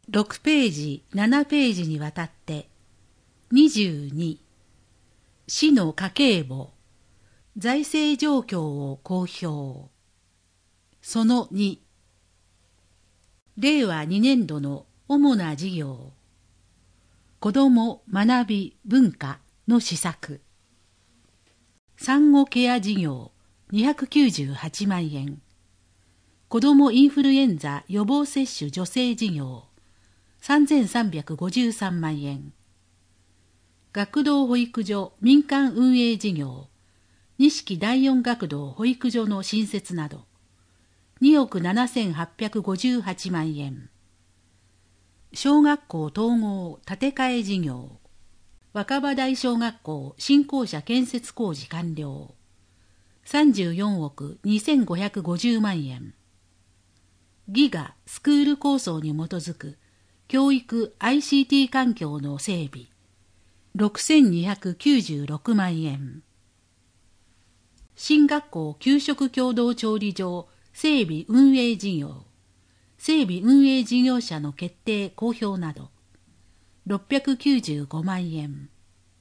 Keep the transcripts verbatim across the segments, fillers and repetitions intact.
ろくページ、ななページにわたって、にじゅうに、市の家計簿、財政状況を公表。そのに、れいわにねんどの主な事業、子ども学び文化の施策、産後ケア事業にひゃくきゅうじゅうはちまんえん、子どもインフルエンザ予防接種助成事業さんぜんさんびゃくごじゅうさんまんえん、学童保育所民間運営事業錦第四学童保育所の新設などにおくななせんはっぴゃくごじゅうはちまんえん、小学校統合建て替え事業若葉台小学校新校舎建設工事完了さんじゅうよんおくにせんごひゃくごじゅうまんえん、ギガスクール構想に基づく教育 アイシーティー 環境の整備ろくせんにひゃくきゅうじゅうろくまんえん、新学校給食共同調理場整備運営事業整備運営事業者の決定公表などろっぴゃくきゅうじゅうごまんえん、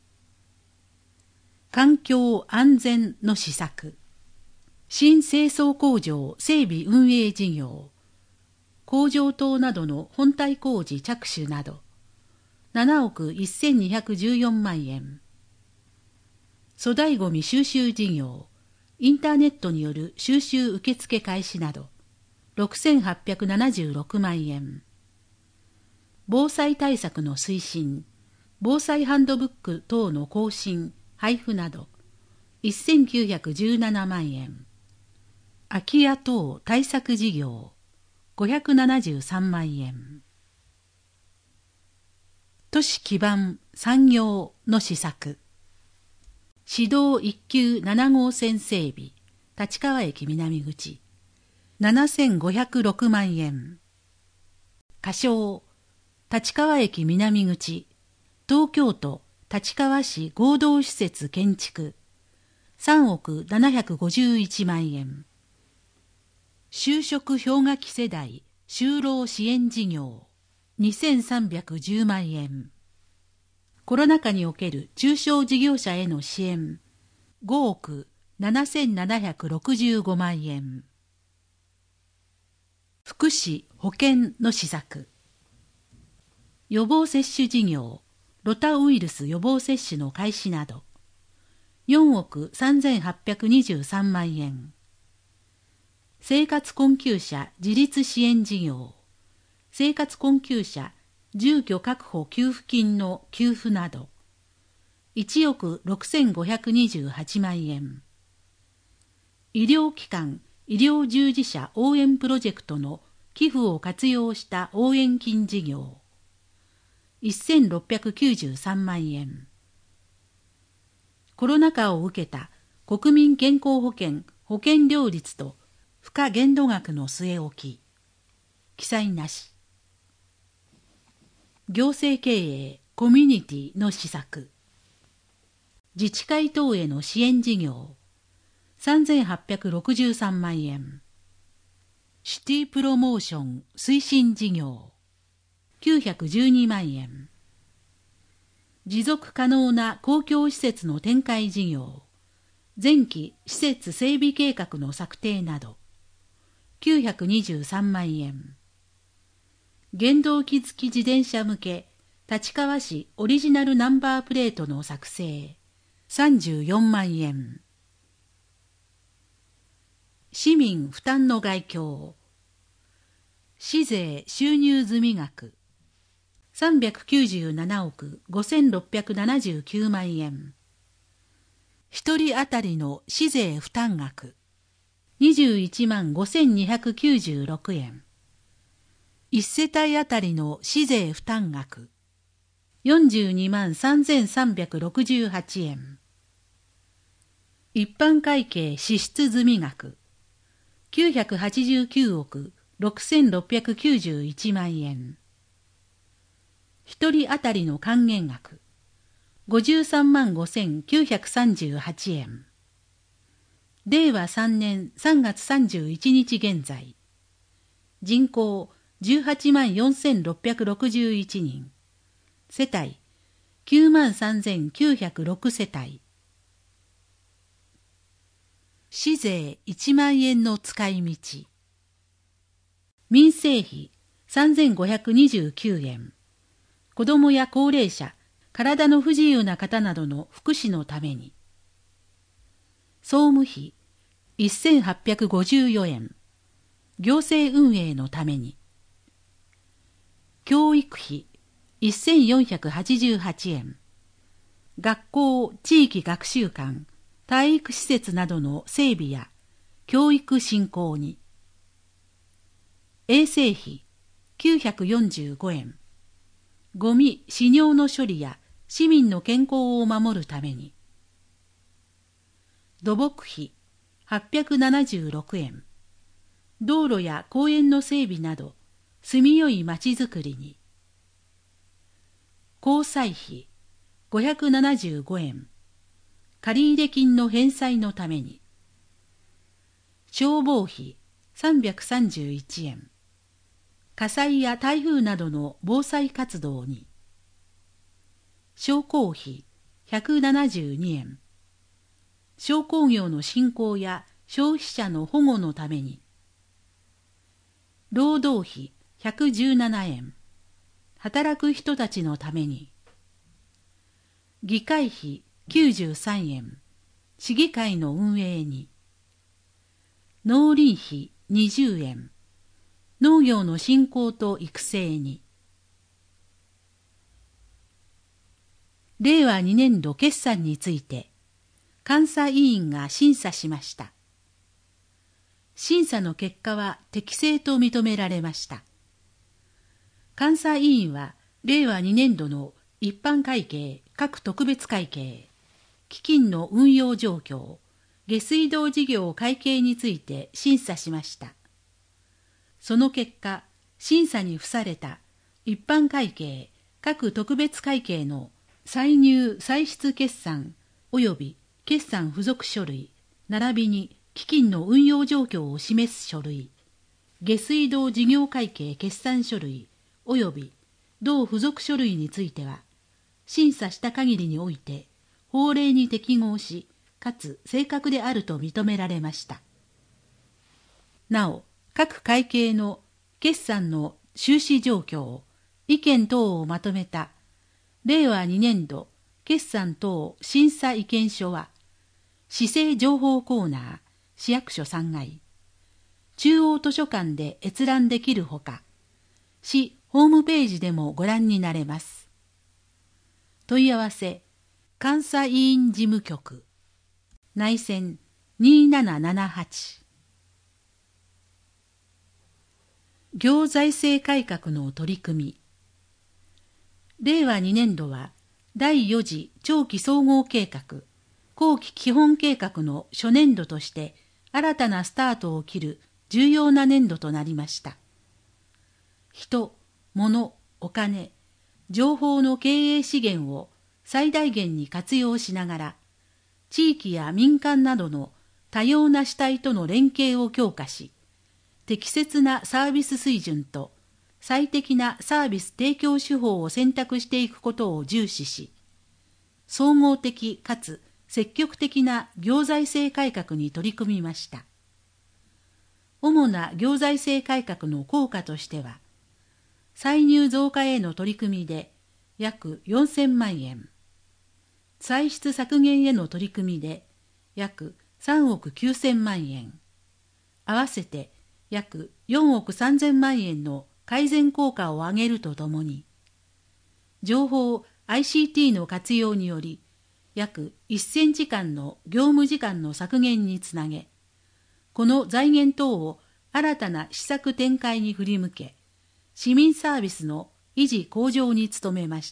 環境安全の施策新清掃工場整備運営事業工場等などの本体工事着手などななおくせんにひゃくじゅうよんまんえん、粗大ごみ収集事業インターネットによる収集受付開始などろくせんはっぴゃくななじゅうろくまんえん、防災対策の推進防災ハンドブック等の更新配布などせんきゅうひゃくじゅうななまんえん、空き家等対策事業ごひゃくななじゅうさんまんえん、都市基盤産業の施策市道一級ななごうせん整備立川駅南口ななせんごひゃくろくまんえん、仮称立川駅南口東京都立川市合同施設建築さんおくななひゃくごじゅういちまんえん、就職氷河期世代就労支援事業にせんさんびゃくじゅうまんえん、コロナ禍における中小事業者への支援ごおくななせんななひゃくろくじゅうごまんえん、福祉保健の施策予防接種事業ロタウイルス予防接種の開始などよんおくさんぜんはっぴゃくにじゅうさんまんえん、生活困窮者自立支援事業生活困窮者住居確保給付金の給付などいちおくろくせんごひゃくにじゅうはちまんえん、医療機関医療従事者応援プロジェクトの寄付を活用した応援金事業せんろっぴゃくきゅうじゅうさんまんえん、コロナ禍を受けた国民健康保険保険料率と付加限度額の据え置き記載なし、行政経営コミュニティの施策自治会等への支援事業さんぜんはっぴゃくろくじゅうさんまんえん、シティプロモーション推進事業きゅうひゃくじゅうにまんえん、持続可能な公共施設の展開事業前期施設整備計画の策定などきゅうひゃくにじゅうさんまんえん、原動機付き自転車向け立川市オリジナルナンバープレートの作成さんじゅうよんまんえん、市民負担の概況市税収入済額さんびゃくきゅうじゅうななおくごせんろっぴゃくななじゅうきゅうまんえん、一人当たりの市税負担額にじゅういちまんごせんにひゃくきゅうじゅうろくえん、一世帯当たりの市税負担額よんじゅうにまんさんぜんさんびゃくろくじゅうはちえん、一般会計支出済額きゅうひゃくはちじゅうきゅうおくろくせんろっぴゃくきゅうじゅういちまんえん、一人当たりの還元額ごじゅうさんまんごせんきゅうひゃくさんじゅうはちえん、れいわさんねんさんがつさんじゅういちにち現在人口じゅうはちまんよんせんろっぴゃくろくじゅういちにん、世帯きゅうまんさんぜんきゅうひゃくろくせたい。市税いちまんえんの使い道。民生費さんぜんごひゃくにじゅうきゅうえん。子どもや高齢者、体の不自由な方などの福祉のために。総務費せんはっぴゃくごじゅうよえん。行政運営のために。教育費せんよんひゃくはちじゅうはちえん。学校、地域学習館、体育施設などの整備や教育振興に。衛生費きゅうひゃくよんじゅうごえん。ゴミ・死尿の処理や市民の健康を守るために。土木費はっぴゃくななじゅうろくえん。道路や公園の整備など住みよいまちづくりに。交際費ごひゃくななじゅうごえん。借入金の返済のために。消防費さんびゃくさんじゅういちえん。火災や台風などの防災活動に。商工費ひゃくななじゅうにえん。商工業の振興や消費者の保護のために。労働費ひゃくじゅうななえん。働く人たちのために。議会費きゅうじゅうさんえん。市議会の運営に。農林費にじゅうえん。農業の振興と育成に。れいわにねんど決算について監査委員が審査しました。審査の結果は適正と認められました。監査委員はれいわにねんどの一般会計、各特別会計、基金の運用状況、下水道事業会計について審査しました。その結果、審査に付された一般会計、各特別会計の歳入歳出決算及び決算付属書類、並びに基金の運用状況を示す書類、下水道事業会計決算書類及び同付属書類については、審査した限りにおいて法令に適合し、かつ正確であると認められました。なお、各会計の決算の収支状況、意見等をまとめたれいわにねんど決算等審査意見書は、市政情報コーナー、市役所さんがい、中央図書館で閲覧できるほか、市ホームページでもご覧になれます。問い合わせ、監査委員事務局、内線にーななななはち。行財政改革の取り組み。れいわにねんどはだいよ次長期総合計画、後期基本計画の初年度として新たなスタートを切る重要な年度となりました。人、物、お金、情報の経営資源を最大限に活用しながら、地域や民間などの多様な主体との連携を強化し、適切なサービス水準と最適なサービス提供手法を選択していくことを重視し、総合的かつ積極的な行財政改革に取り組みました。主な行財政改革の効果としては、歳入増加への取り組みで約よんせんまんえん、歳出削減への取り組みで約さんおくきゅうせんまんえん、合わせて約よんおくさんぜんまんえんの改善効果を上げるとともに、情報 アイシーティー の活用により約せんじかんの業務時間の削減につなげ、この財源等を新たな施策展開に振り向け、市民サービスの維持向上に努めました。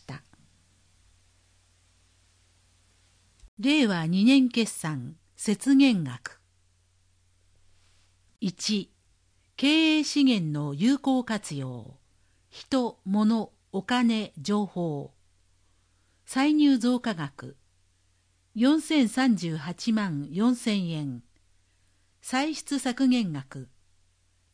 れいわにねん決算節減額。いち、経営資源の有効活用。人、物、お金、情報。歳入増加額よんせんさんじゅうはちまんよんせんえん。歳出削減額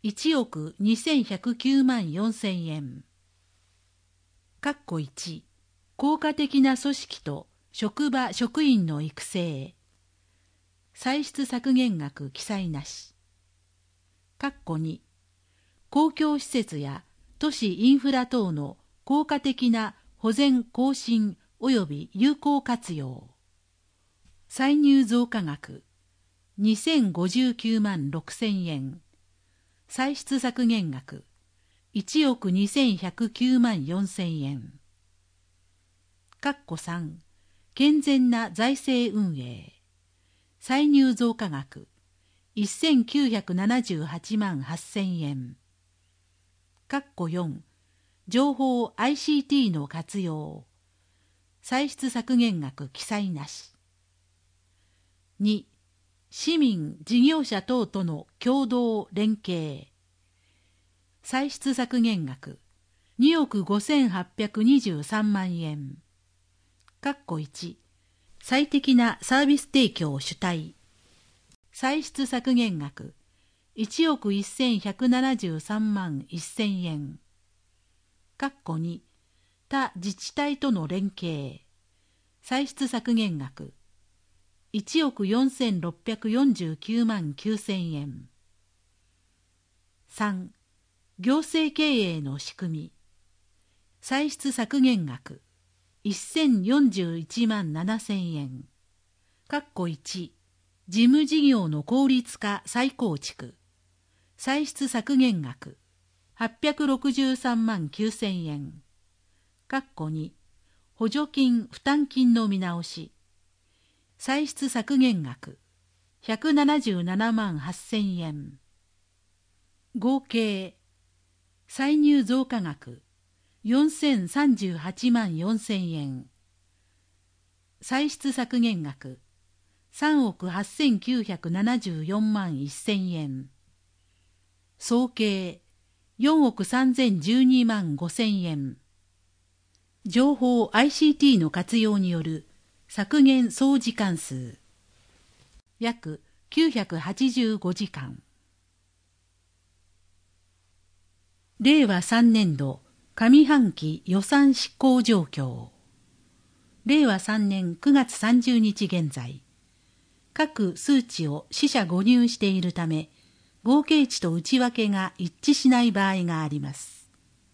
いちおくにせんひゃくきゅうまんよんせんえん。括弧いち、効果的な組織と職場職員の育成。歳出削減額記載なし。括弧に、公共施設や都市インフラ等の効果的な保全更新及び有効活用。歳入増加額にせんごじゅうきゅうまんろくせんえん。歳出削減額いちおくにせんひゃくきゅうまんよんせんえん。括弧さん、健全な財政運営。歳入増加額せんきゅうひゃくななじゅうはちまんはっせんえん。括弧よん、情報 アイシーティー の活用。歳出削減額記載なし。に、市民・事業者等との共同連携。歳出削減額におくごせんはっぴゃくにじゅうさんまんえん。括弧いち、最適なサービス提供主体。歳出削減額いちおくせんひゃくななじゅうさんまんせんえん。括弧に、他自治体との連携。歳出削減額いちおくよんせんろっぴゃくよんじゅうきゅうまんきゅうせんえん。さん、行政経営の仕組み。歳出削減額せんよんじゅういちまんななせんえん。括弧いち、事務事業の効率化再構築。歳出削減額はっぴゃくろくじゅうさんまんきゅうせんえん。括弧に、補助金負担金の見直し。歳出削減額ひゃくななじゅうななまんはっせんえん。合計歳入増加額よんせんさんじゅうはちまんよんせんえん。歳出削減額さんおくはっせんきゅうひゃくななじゅうよんまんせんえん。総計よんおくさんぜんじゅうにまんごせんえん。情報 アイシーティー の活用による削減総時間数約きゅうひゃくはちじゅうごじかん。れいわさんねんど上半期予算執行状況。れいわさんねんくがつさんじゅうにち現在、各数値を四捨五入しているため、合計値と内訳が一致しない場合があります。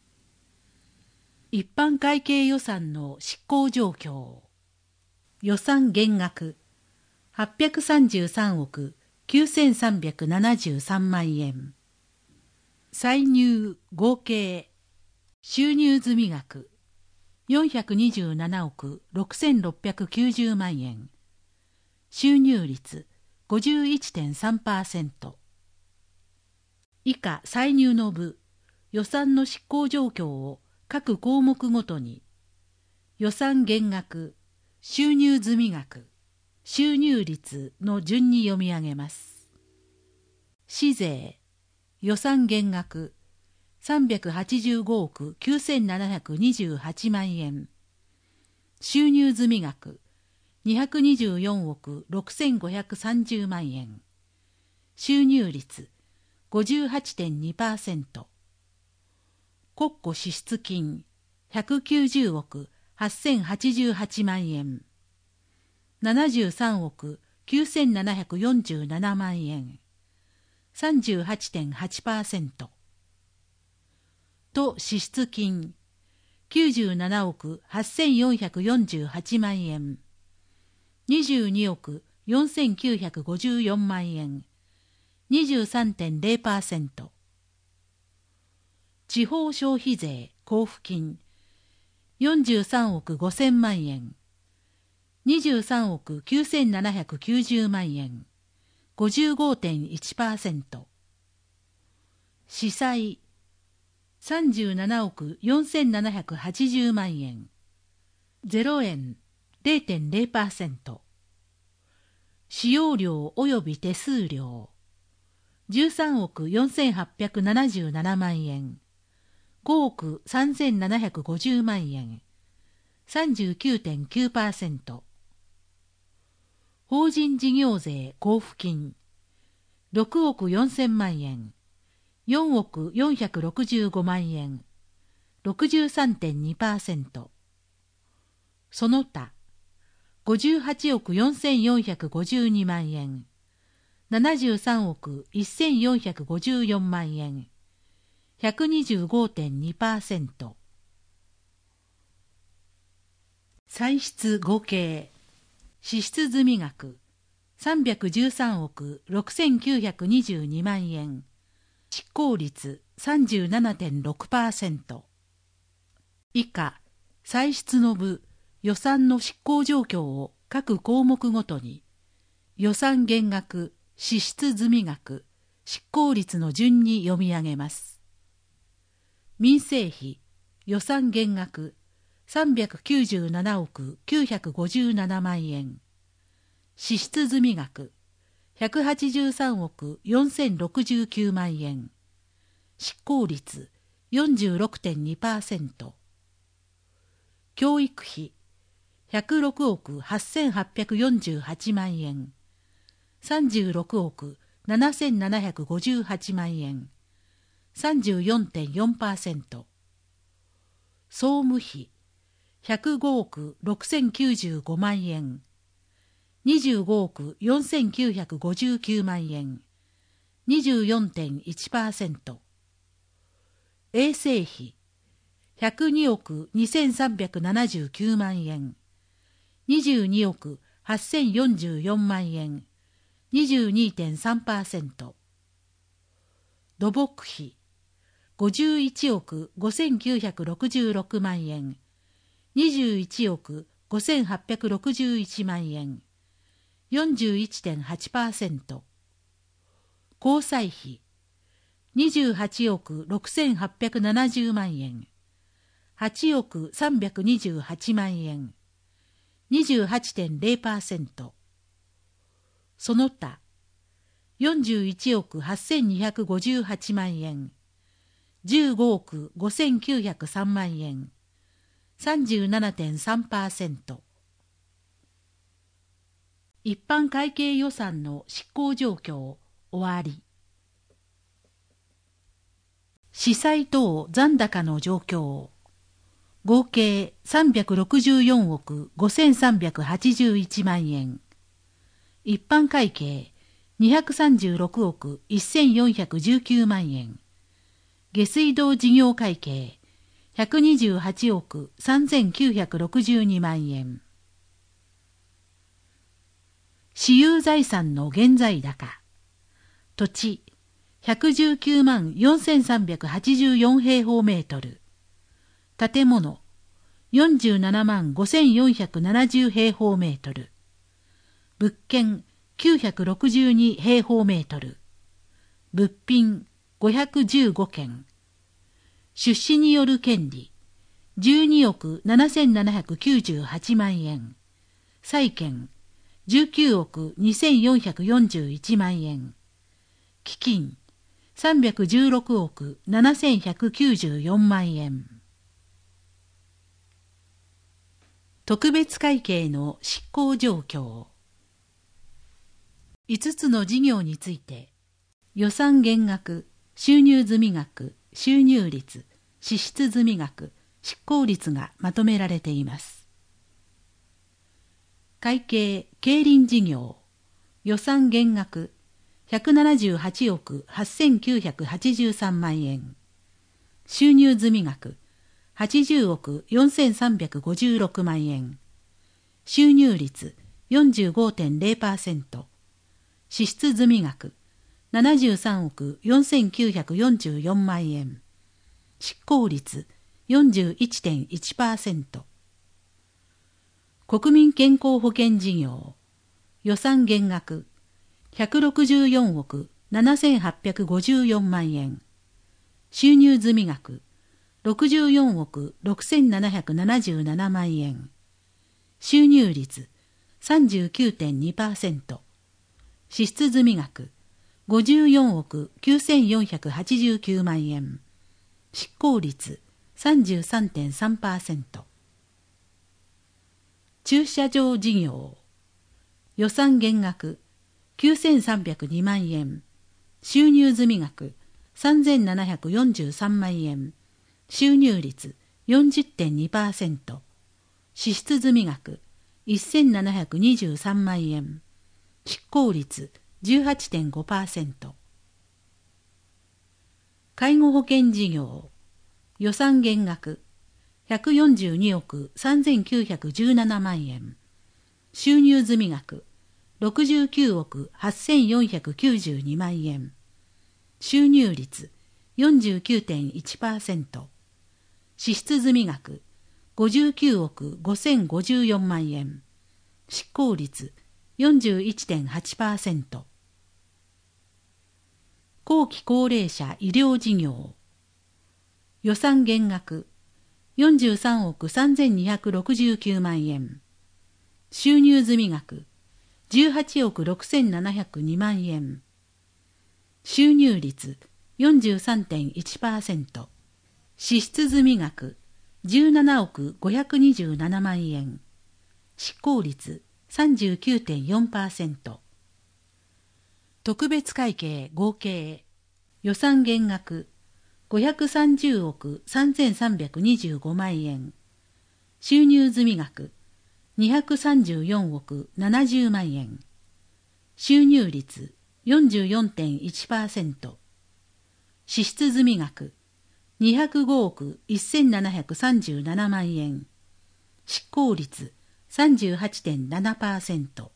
一般会計予算の執行状況。予算減額はっぴゃくさんじゅうさんおくきゅうせんさんびゃくななじゅうさんまんえん。歳入合計収入済額よんひゃくにじゅうななおくろくせんろっぴゃくきゅうじゅうまんえん。収入率 ごじゅういってんさんパーセント。以下歳入の部、予算の執行状況を各項目ごとに、予算減額、収入済額、収入率の順に読み上げます。市税、予算減額、さんびゃくはちじゅうごおくきゅうせんななひゃくにじゅうはちまんえん。収入済額、にひゃくにじゅうよんおくろくせんごひゃくさんじゅうまんえん。収入率、ごじゅうはちてんにパーセント。国庫支出金ひゃくきゅうじゅうおくはっせんはちじゅうはちまんえん。ななじゅうさんおくきゅうせんななひゃくよんじゅうななまんえん。さんじゅうはちてんはちパーセント。都支出金きゅうじゅうななおくはっせんよんひゃくよんじゅうはちまんえん。にじゅうにおくよんせんきゅうひゃくごじゅうよんまんえん。にじゅうさんてんれいパーセント。地方消費税交付金よんじゅうさんおくごせんまんえん。にじゅうさんおくきゅうせんななひゃくきゅうじゅうまんえん。ごじゅうごてんいちパーセント。市債さんじゅうななおくよんせんななひゃくはちじゅうまんえん。ゼロえん れいてんれいパーセント。使用料及び手数料じゅうさんおくよんせんはっぴゃくななじゅうななまんえん。ごおくさんぜんななひゃくごじゅうまんえん。さんじゅうきゅうてんきゅうパーセント。法人事業税交付金ろくおくよんせんまんえん。 よんおくよんひゃくろくじゅうごまんえん、ろくじゅうさんてんにパーセント。その他、ごじゅうはちおくよんせんよんひゃくごじゅうにまんえん、ななじゅうさんおくせんよんひゃくごじゅうよんまんえん、ひゃくにじゅうごてんにパーセント。歳出合計、支出済額、さんびゃくじゅうさんおくろくせんきゅうひゃくにじゅうにまんえん、執行率 さんじゅうななてんろくパーセント。以下、歳出の部、予算の執行状況を各項目ごとに、予算減額、支出済額、執行率の順に読み上げます。民生費、予算減額、さんびゃくきゅうじゅうななおくきゅうひゃくごじゅうななまんえん、支出済額、ひゃくはちじゅうさんおくよんせんろくじゅうきゅうまんえん、執行率 よんじゅうろくてんにパーセント。教育費、ひゃくろくおくはっせんはっぴゃくよんじゅうはちまんえん、さんじゅうろくおくななせんななひゃくごじゅうはちまんえん、さんじゅうよんてんよんパーセント。総務費、ひゃくごおくろくせんきゅうじゅうごまんえん、にじゅうごおくよんせんきゅうひゃくごじゅうきゅうまんえん、にじゅうよんてんいちパーセント。衛生費、ひゃくにおくにせんさんびゃくななじゅうきゅうまんえん、にじゅうにおくはっせんよんじゅうよんまんえん、にじゅうにてんさんパーセント。土木費、ごじゅういちおくごせんきゅうひゃくろくじゅうろくまんえん、にじゅういちおくごせんはっぴゃくろくじゅういちまんえん、よんじゅういちてんはちパーセント。交際費、にじゅうはちおくろくせんはっぴゃくななじゅうまんえん、はちおくさんびゃくにじゅうはちまんえん、にじゅうはちてんぜろパーセント。その他、よんじゅういちおくはっせんにひゃくごじゅうはちまんえん、じゅうごおくごせんきゅうひゃくさんまんえん、さんじゅうななてんさんパーセント。一般会計予算の執行状況、終わり。司債等残高の状況、合計さんびゃくろくじゅうよんおくごせんさんびゃくはちじゅういちまんえん、一般会計にひゃくさんじゅうろくおくせんよんひゃくじゅうきゅうまんえん、下水道事業会計ひゃくにじゅうはちおくさんぜんきゅうひゃくろくじゅうにまんえん。私有財産の現在高、土地ひゃくじゅうきゅうまんよんせんさんびゃくはちじゅうよん平方メートル、建物よんじゅうななまんごせんよんひゃくななじゅう平方メートル、物件きゅうひゃくろくじゅうに平方メートル、物品ごひゃくじゅうごけん、出資による権利じゅうにおくななせんななひゃくきゅうじゅうはちまんえん、債権じゅうきゅうおくにせんよんひゃくよんじゅういちまんえん、基金さんびゃくじゅうろくおくななせんひゃくきゅうじゅうよんまんえん。特別会計の執行状況。いつつの事業について、予算減額、収入済額、収入率、支出済額、執行率がまとめられています。会計競輪事業、予算減額ひゃくななじゅうはちおくはっせんきゅうひゃくはちじゅうさんまんえん、収入済額はちじゅうおくよんせんさんびゃくごじゅうろくまんえん、収入率 よんじゅうごてんぜろパーセント、支出済額ななじゅうさんおくよんせんきゅうひゃくよんじゅうよんまんえん、執行率 よんじゅういちてんいちパーセント。国民健康保険事業、予算減額ひゃくろくじゅうよんおくななせんはっぴゃくごじゅうよんまんえん、収入済額ろくじゅうよんおくろくせんななひゃくななじゅうななまんえん、収入率 さんじゅうきゅうてんにパーセント、支出済額ごじゅうよんおくきゅうせんよんひゃくはちじゅうきゅうまんえん、執行率 さんじゅうさんてんさんパーセント。駐車場事業、予算減額きゅうせんさんびゃくにまんえん、収入済額さんぜんななひゃくよんじゅうさんまんえん、収入率 よんじゅってんにパーセント、支出済額せんななひゃくにじゅうさんまんえん、執行率 じゅうはちてんごパーセント。介護保険事業、予算減額ひゃくよんじゅうにおくさんぜんきゅうひゃくじゅうななまんえん、収入済額ろくじゅうきゅうおくはっせんよんひゃくきゅうじゅうにまんえん、収入率 よんじゅうきゅうてんいちパーセント、支出済額ごじゅうきゅうおくごせんごじゅうよんまんえん、執行率 よんじゅういちてんはちパーセント。後期高齢者医療事業、予算減額よんじゅうさんおくさんぜんにひゃくろくじゅうきゅうまんえん、収入済額じゅうはちおくろくせんななひゃくにまんえん、収入率 よんじゅうさんてんいちパーセント、支出済額じゅうななおくごひゃくにじゅうななまんえん、執行率 さんじゅうきゅうてんよんパーセント。特別会計合計予算減額ごひゃくさんじゅうおくさんぜんさんびゃくにじゅうごまんえん、収入済額にひゃくさんじゅうよんおくななじゅうまんえん、収入率 よんじゅうよんてんいちパーセント、支出済額にひゃくごおくせんななひゃくさんじゅうななまんえん、執行率 さんじゅうはちてんななパーセント。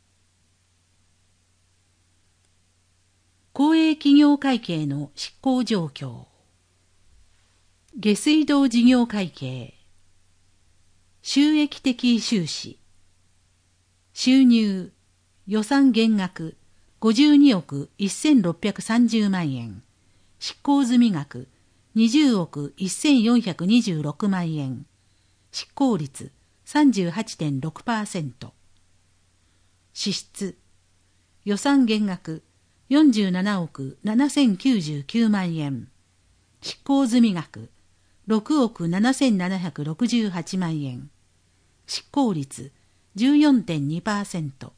公営企業会計の執行状況。下水道事業会計、収益的収支、収入、予算減額ごじゅうにおくせんろっぴゃくさんじゅうまんえん、執行済額にじゅうおくせんよんひゃくにじゅうろくまんえん、執行率 さんじゅうはちてんろくパーセント。支出、予算減額よんじゅうななおくななせんきゅうじゅうきゅうまんえん、執行済額ろくおくななせんななひゃくろくじゅうはちまんえん、執行率 じゅうよんてんにパーセント。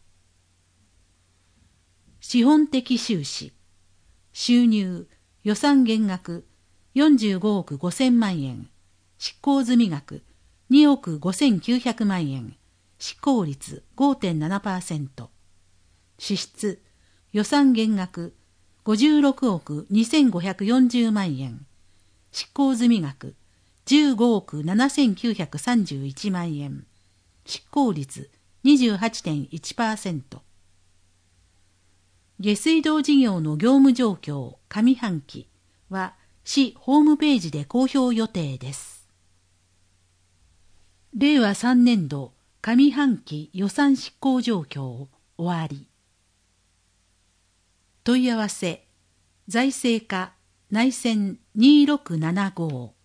資本的収支、収入、予算減額よんじゅうごおくごせんまんえん、執行済額におくごせんきゅうひゃくまんえん、執行率 ごてんななパーセント。支出、予算減額ごじゅうろくおくにせんごひゃくよんじゅうまんえん、執行済額じゅうごおくななせんきゅうひゃくさんじゅういちまんえん、執行率 にじゅうはちてんいちパーセント。下水道事業の業務状況上半期は市ホームページで公表予定です。れいわさんねんど上半期予算執行状況終わり。問い合わせ財政課内線にーろくななご